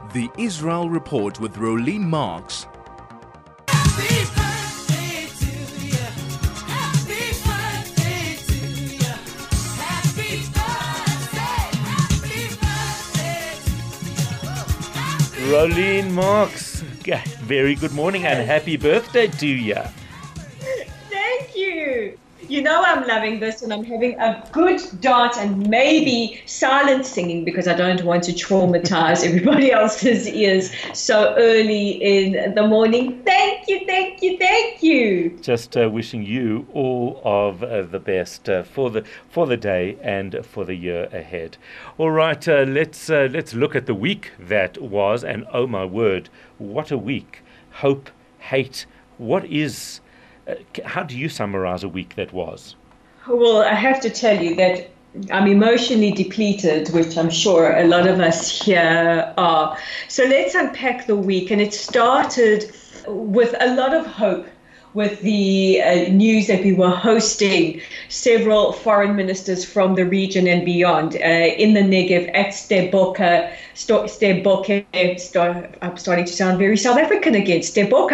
The Israel Report with Rolene Marks. Happy birthday to you. Happy birthday to you. Happy birthday. Rolene Marks, very good morning and happy birthday to you. Thank you. You know I'm loving this and I'm having a good dance and maybe silent singing because I don't want to traumatize everybody else's ears so early in the morning. Thank you, thank you, thank you. Just wishing you all of the best for the day and for the year ahead. All right, let's look at the week that was, and oh my word, what a week. Hope, hate, what is... how do you summarize a week that was? Well, I have to tell you that I'm emotionally depleted, which I'm sure a lot of us here are. So let's unpack the week. And it started with a lot of hope with the news that we were hosting several foreign ministers from the region and beyond in the Negev at Sde Boker. I'm starting to sound very South African again. Sde Boker.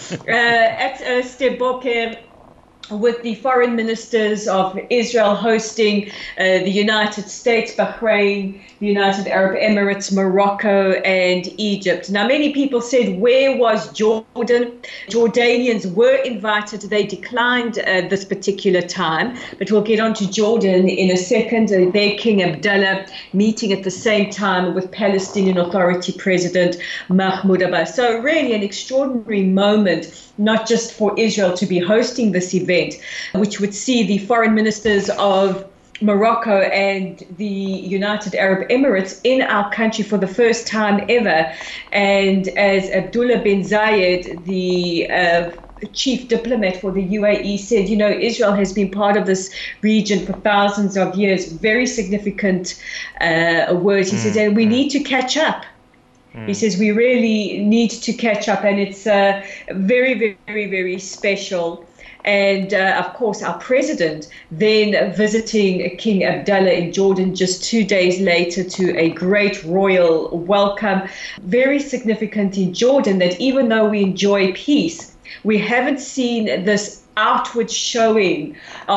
At Sde Boker, with the foreign ministers of Israel hosting the United States, Bahrain, the United Arab Emirates, Morocco, and Egypt. Now, many people said, where was Jordan? Jordanians were invited. They declined this particular time, but we'll get on to Jordan in a second. Their King Abdullah meeting at the same time with Palestinian Authority President Mahmoud Abbas. So really an extraordinary moment, not just for Israel to be hosting this event, which would see the foreign ministers of Morocco and the United Arab Emirates in our country for the first time ever. And as Abdullah bin Zayed, the chief diplomat for the UAE, said, you know, Israel has been part of this region for thousands of years. Very significant words. He says, and we need to catch up. He says we really need to catch up, and it's very, very, very special. And of course, our president then visiting King Abdullah in Jordan just 2 days later to a great royal welcome. Very significant in Jordan that even though we enjoy peace, we haven't seen this outward showing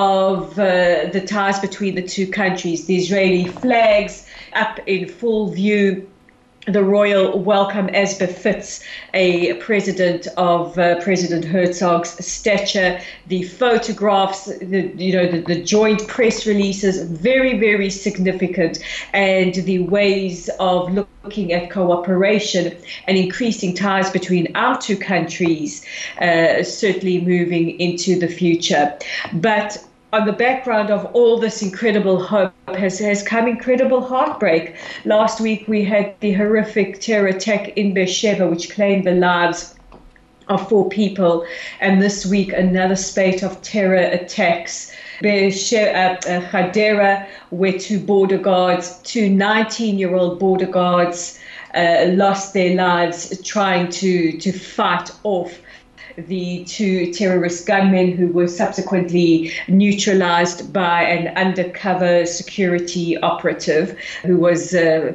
of the ties between the two countries. The Israeli flags up in full view, the royal welcome as befits a president of President Herzog's stature, the photographs, the joint press releases, very, very significant, and the ways of looking at cooperation and increasing ties between our two countries, certainly moving into the future. But on the background of all this incredible hope has come incredible heartbreak. Last week we had the horrific terror attack in Beersheba, which claimed the lives of 4 people. And this week another spate of terror attacks. Hadera, where 2 border guards, 2 19-year-old border guards lost their lives trying to fight off the 2 terrorist gunmen who were subsequently neutralized by an undercover security operative who was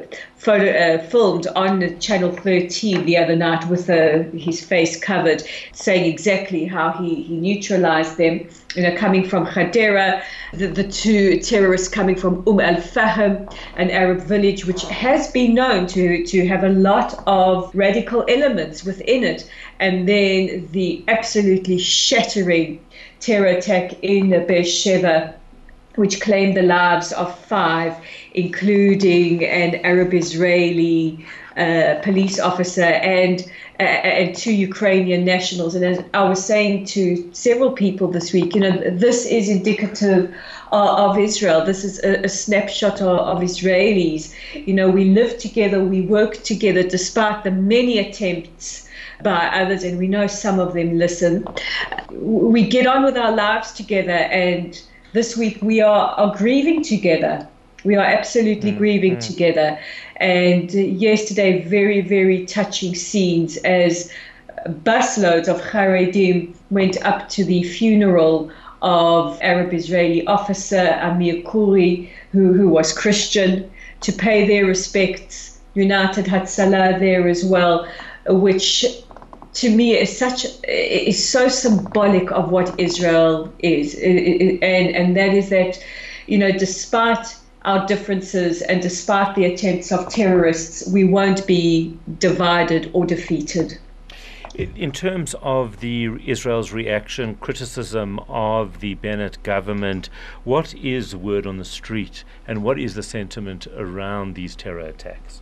filmed on Channel 13 the other night with his face covered, saying exactly how he neutralized them. Coming from Hadera, the 2 terrorists coming from Al-Fahm, an Arab village which has been known to have a lot of radical elements within it. And then the absolutely shattering terror attack in Beersheba, which claimed the lives of 5, including an Arab-Israeli police officer and 2 Ukrainian nationals. And as I was saying to several people this week, this is indicative of Israel. This is a snapshot of Israelis. We live together, we work together, despite the many attempts by others, and we know some of them listen. We get on with our lives together, and this week we are grieving together. We are absolutely grieving together. And yesterday, very, very touching scenes as busloads of Haredim went up to the funeral of Arab-Israeli officer Amir Khoury, who was Christian, to pay their respects United Hatzalah there as well, which to me is so symbolic of what Israel is, and that is that, despite our differences and despite the attempts of terrorists, we won't be divided or defeated. In terms of Israel's reaction, criticism of the Bennett government, what is word on the street and what is the sentiment around these terror attacks?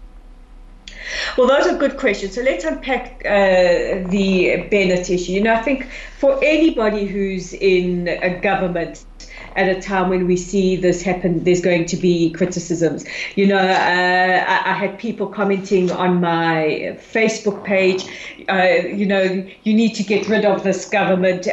Well, those are good questions. So let's unpack the Bennett issue. I think for anybody who's in a government at a time when we see this happen, there's going to be criticisms. I had people commenting on my Facebook page, you need to get rid of this government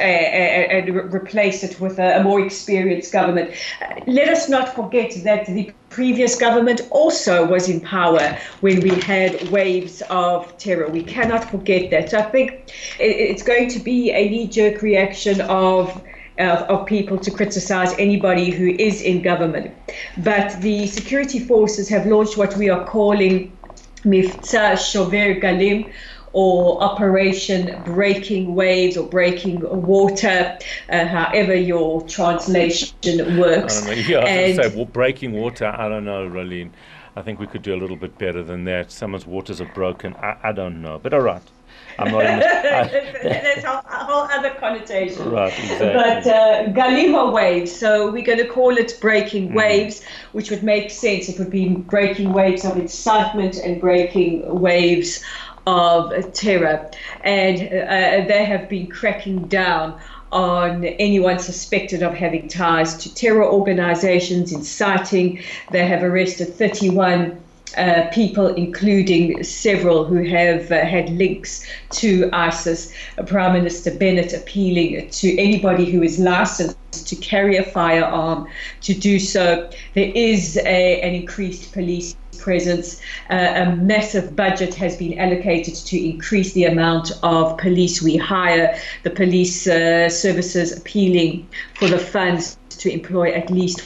and replace it with a more experienced government. Let us not forget that the previous government also was in power when we had waves of terror. We cannot forget that. So I think it's going to be a knee-jerk reaction of people to criticize anybody who is in government. But the security forces have launched what we are calling Mifta Shover Galim, or Operation Breaking Waves or Breaking Water, however your translation works. I don't know. Yeah, I was going to say, breaking water, I don't know, Rolene. I think we could do a little bit better than that. Someone's waters are broken. I don't know. But all right. I'm not in That's a whole other connotation. Right, exactly. But Galima waves, so we're going to call it breaking waves, which would make sense. It would be breaking waves of incitement and breaking waves of terror. And they have been cracking down on anyone suspected of having ties to terror organizations, inciting. They have arrested 31 people, including several who have had links to ISIS. Prime Minister Bennett appealing to anybody who is licensed to carry a firearm to do so. There is an increased police presence. A massive budget has been allocated to increase the amount of police we hire. The police services appealing for the funds to employ at least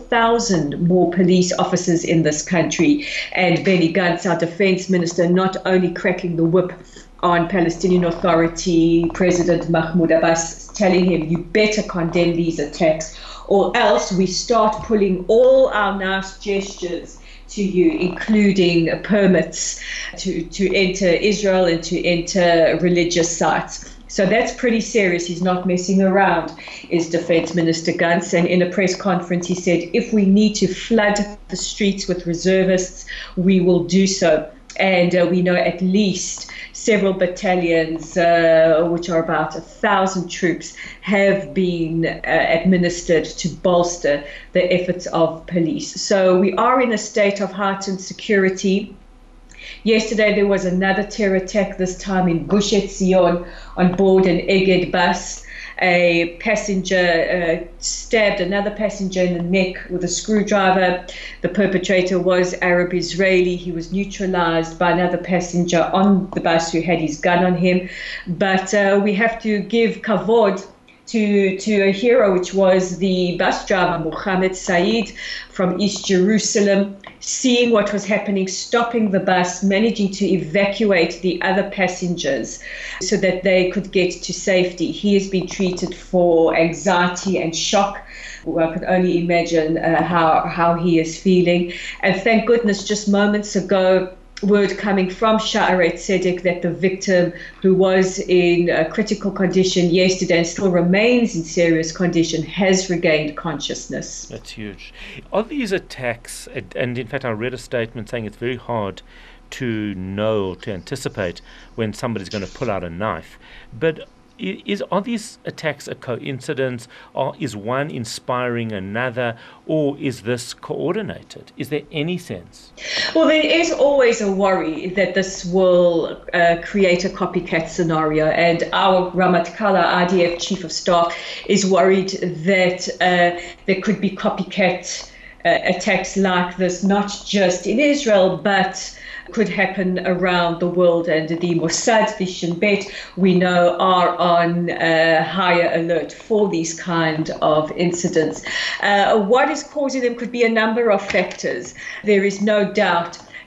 4,000 more police officers in this country. And Benny Gantz, our defense minister, not only cracking the whip on Palestinian Authority President Mahmoud Abbas, telling him, you better condemn these attacks, or else we start pulling all our nice gestures to you, including permits to enter Israel and to enter religious sites. So that's pretty serious. He's not messing around, is Defense Minister Gantz. And in a press conference, he said, if we need to flood the streets with reservists, we will do so. And we know at least several battalions, which are about 1,000 troops, have been administered to bolster the efforts of police. So we are in a state of heightened security. Yesterday, there was another terror attack, this time in Gush Etzion on board an Egged bus. A passenger stabbed another passenger in the neck with a screwdriver. The perpetrator was Arab-Israeli. He was neutralized by another passenger on the bus who had his gun on him. But we have to give kavod to a hero, which was the bus driver, Mohammed Said, from East Jerusalem, seeing what was happening, stopping the bus, managing to evacuate the other passengers so that they could get to safety. He has been treated for anxiety and shock. Well, I can only imagine how he is feeling. And thank goodness, just moments ago, word coming from Sha'aret Tzedek that the victim, who was in a critical condition yesterday and still remains in serious condition, has regained consciousness. That's huge. Are these attacks, and in fact I read a statement saying it's very hard to know, to anticipate when somebody's going to pull out a knife, but are these attacks a coincidence, or is one inspiring another, or is this coordinated? Is there any sense? Well, there is always a worry that this will create a copycat scenario, and our Ramat Kala, IDF Chief of Staff, is worried that there could be copycat attacks like this, not just in Israel, but could happen around the world. And the Mossad, the Shin Bet, we know, are on higher alert for these kind of incidents. What is causing them could be a number of factors. There is no doubt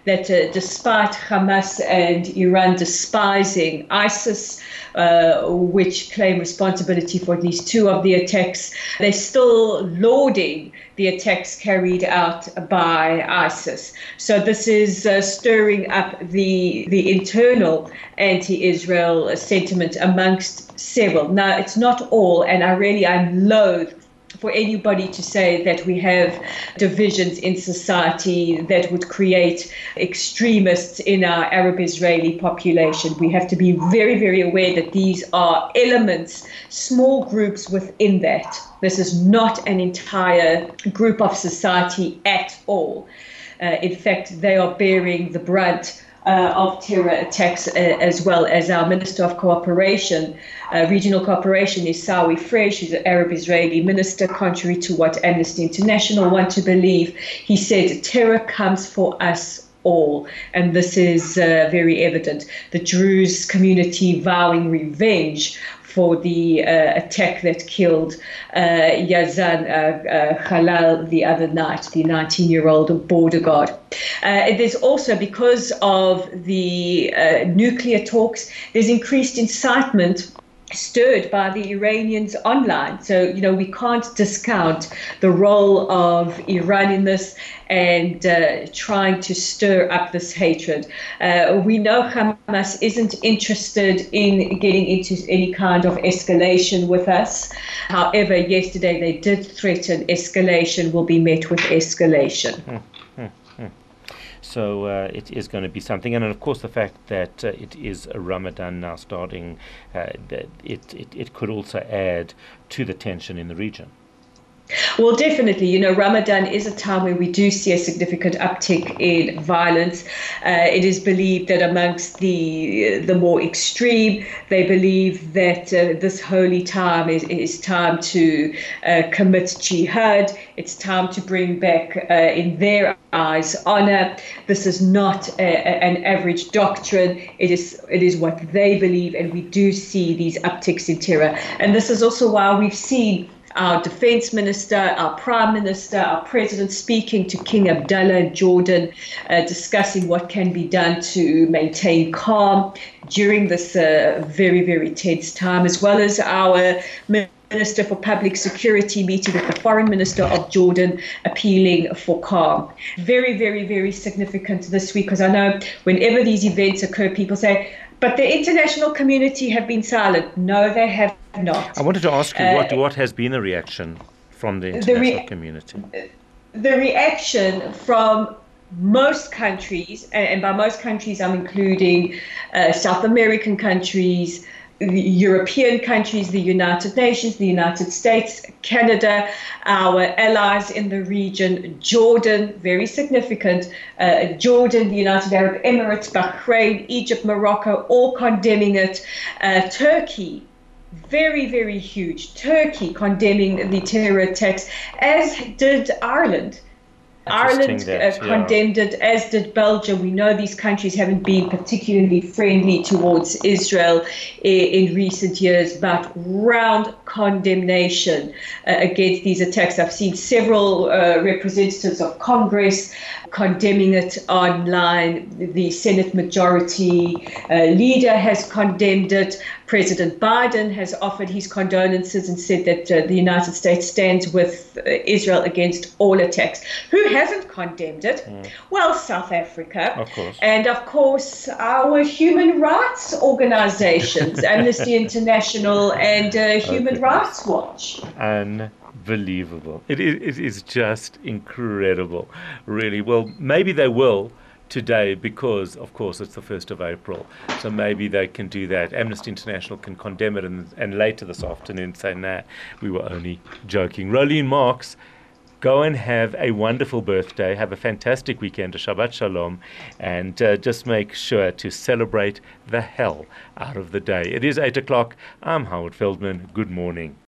that despite Hamas and Iran despising ISIS, which claim responsibility for at least 2 of the attacks, they're still lauding the attacks carried out by ISIS. So this is stirring up the internal anti-Israel sentiment amongst several. Now, it's not all, and I'm loath for anybody to say that we have divisions in society that would create extremists in our Arab-Israeli population. We have to be very, very aware that these are elements, small groups within that. This is not an entire group of society at all. In fact, they are bearing the brunt of terror attacks, as well as our Minister of Cooperation, Regional Cooperation, is Sawi Fresh, who's an Arab-Israeli minister, contrary to what Amnesty International want to believe. He said, terror comes for us all, and this is very evident. The Druze community vowing revenge for the attack that killed Yazan Khalal the other night, the 19-year-old border guard. There's also, because of the nuclear talks, there's increased incitement stirred by the Iranians online. So, we can't discount the role of Iran in this and trying to stir up this hatred. We know Hamas isn't interested in getting into any kind of escalation with us. However, yesterday they did threaten escalation will be met with escalation. So it is going to be something, and of course the fact that it is a Ramadan now starting, it could also add to the tension in the region. Well, definitely. Ramadan is a time where we do see a significant uptick in violence. It is believed that amongst the more extreme, they believe that this holy time is time to commit jihad. It's time to bring back, in their eyes, honor. This is not an average doctrine. It is what they believe, and we do see these upticks in terror. And this is also why we've seen our defense minister, our prime minister, our president speaking to King Abdullah in Jordan, discussing what can be done to maintain calm during this very, very tense time, as well as our Minister for Public Security meeting with the Foreign Minister of Jordan, appealing for calm. Very, very, very significant this week, because I know whenever these events occur, people say, but the international community have been silent. No, they have not. I wanted to ask you, what has been the reaction from the international community? The reaction from most countries, and by most countries I'm including South American countries, European countries, the United Nations, the United States, Canada, our allies in the region, Jordan, very significant, Jordan, the United Arab Emirates, Bahrain, Egypt, Morocco, all condemning it. Turkey, very, very huge. Turkey condemning the terror attacks, as did Ireland. Ireland condemned it, as did Belgium. We know these countries haven't been particularly friendly towards Israel in recent years, but round condemnation against these attacks. I've seen several representatives of Congress condemning it online. The Senate Majority Leader has condemned it. President Biden has offered his condolences and said that the United States stands with Israel against all attacks. Who hasn't condemned it? Well, South Africa. Of course. And of course, our human rights organizations, Amnesty International and Human Rights Watch. Unbelievable. It is just incredible, really. Well, maybe they will today because, of course, it's the 1st of April. So maybe they can do that. Amnesty International can condemn it and later this afternoon say, nah, we were only joking. Rolene Marks, go and have a wonderful birthday. Have a fantastic weekend, a Shabbat Shalom, and just make sure to celebrate the hell out of the day. It is 8 o'clock. I'm Howard Feldman. Good morning.